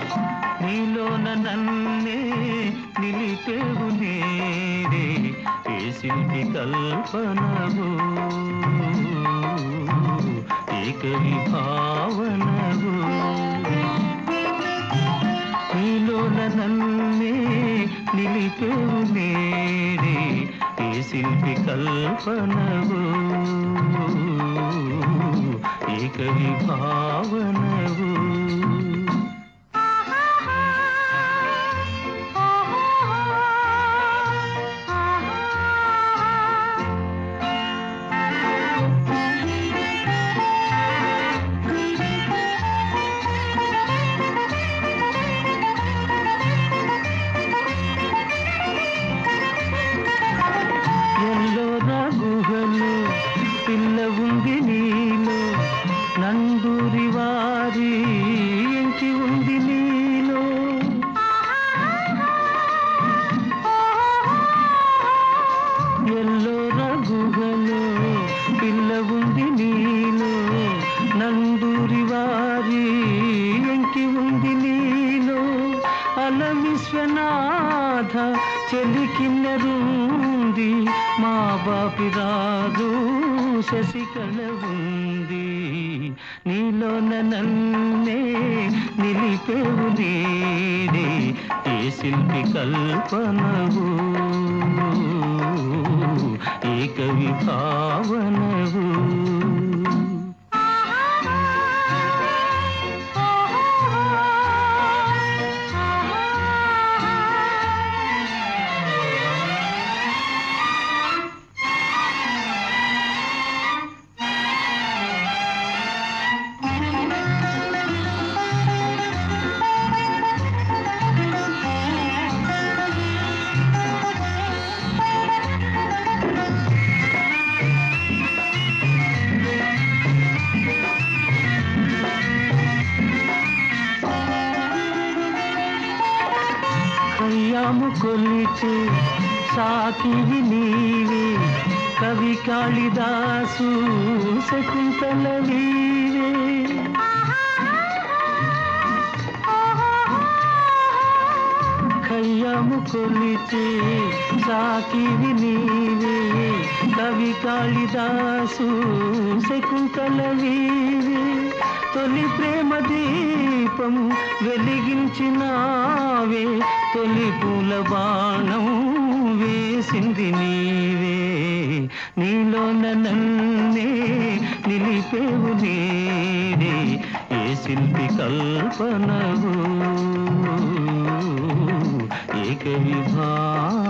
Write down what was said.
నీలోన నన్నే నిలిపేవు నేడే ఏ శిల్పి కల్పనవు ఏక విభావనవు నీలోన నన్నే నిలిపేవు నేడే ఏ శిల్పి కల్పనవు ఏక విభావనవు పిల్ల ఉంది నీలో నందూరి వారి ఎంకి ఉంది నీలో ఎల్లోర గుహలో పిల్ల ఉంది నీలో నందూరి వారి ఎంకి ఉంది నీలో అల విశ్వనాథ చెలికిన్నరుంది మా బాపి రాదు శశికళ ఉంది నీలోన నన్నే నిలిపేవు నేడే ఏ శిల్పి కల్పనవు ఏక విభావనవు కయ్యాము కొలిచే సాకివి నీవే కవి కాళిదాసు శకుంతల నీవే కయ్యాము కొలిచే సాకివి నీవే కవి కాళిదాసు శకుంతల నీవే తొలి ప్రేమ దీపం వెలిగించినావే తొలి పూల బాణం వేసింది నీవే నీలోన నన్నే నిలిపేవు నేడే ఏ శిల్పి కల్పనవు ఏక విభా